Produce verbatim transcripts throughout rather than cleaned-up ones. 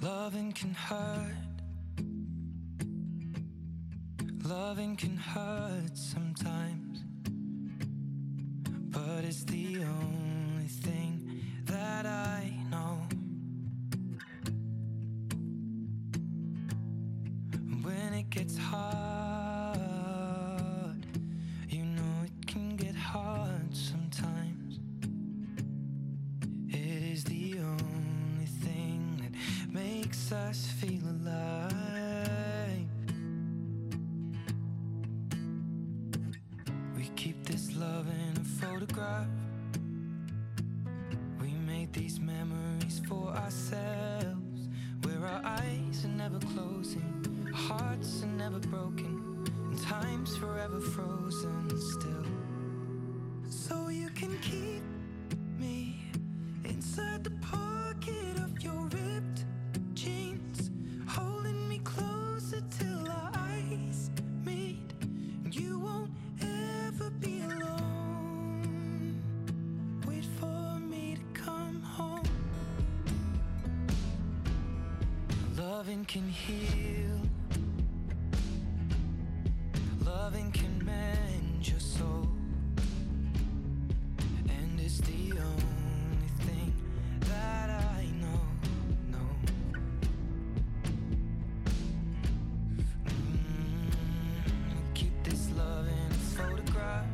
Loving can hurt. Loving can hurt sometimes, but it's the only thing that I know. When it gets hard, you know it can get hard sometimes. It is the only thing that makes us feel alive. We keep this love in a photograph. We made these memories for ourselves, where our eyes are never closing, hearts are never broken, and time's forever frozen still. So you can keep me inside the pocket of your ripped jeans, holding me closer till our eyes meet, and you won't ever be alone. Wait for me to come home. Loving can heal. Loving can mend your soul, and it's the only thing that I know, know. Mm, keep this love in a photograph.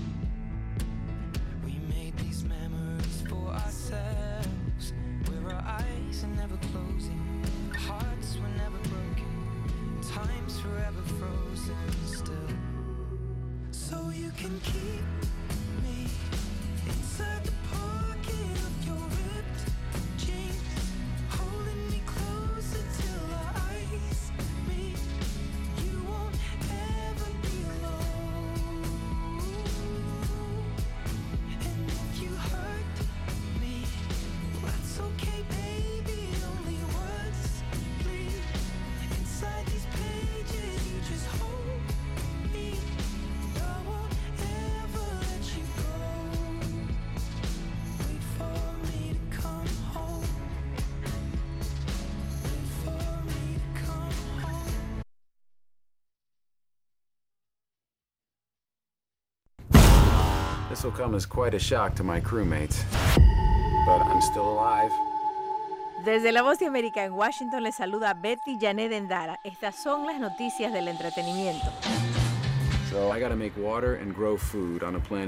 We made these memories for ourselves, where our eyes are never closing, hearts were never broken, time's forever frozen still. So you can keep me inside the pocket of your ripped jeans, holding me closer till our eyes meet. You won't ever be alone. And if you hurt me, that's okay, baby. Only words bleed inside these pages. You just hold me. I won't ever let you go. Wait for me to come home. Wait for me to come home. This will come as quite a shock to my crewmates, but I'm still alive. Desde La Voz de América en Washington les saluda Betty Janet Endara. Estas son las noticias del entretenimiento. So I gotta make water and grow food on a planet